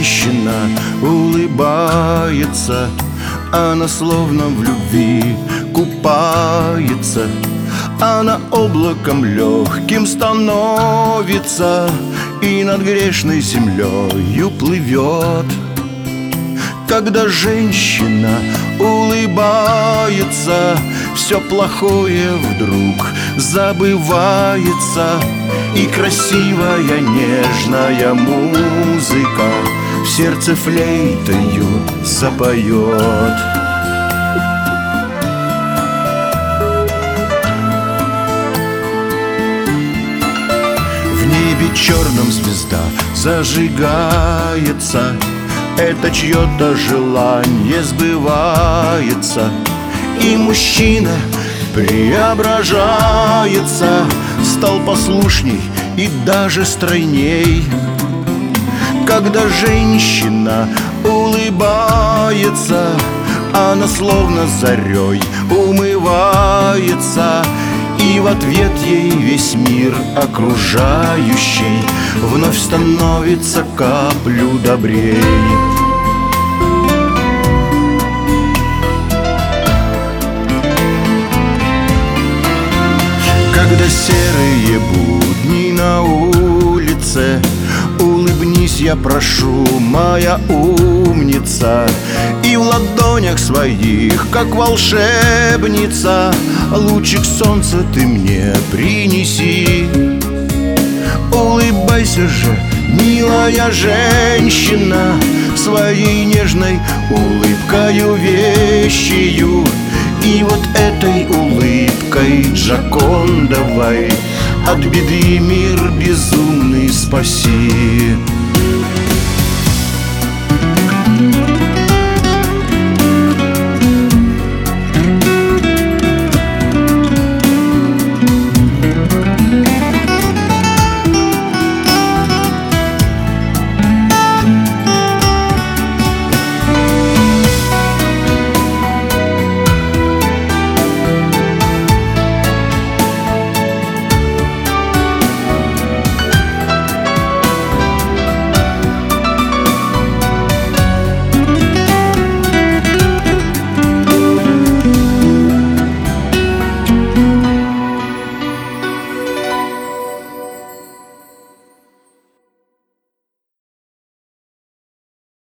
женщина улыбается, она словно в любви купается, она облаком легким становится и над грешной землею плывет. Когда женщина улыбается, все плохое вдруг забывается, и красивая нежная музыка в сердце флейтою запоет. В небе черном звезда зажигается, это чье-то желание сбывается, и мужчина преображается, стал послушней и даже стройней. Когда женщина улыбается, она словно зарей умывается, и в ответ ей весь мир окружающий вновь становится каплю добрей. Когда серые будни на улице, улыбнись, я прошу, моя умница, и в ладонях своих, как волшебница, лучик солнца ты мне принеси. Улыбайся же, милая женщина, своей нежной улыбкою вещью, и вот этой улыбкой Джокондовой от беды мир безумный спаси.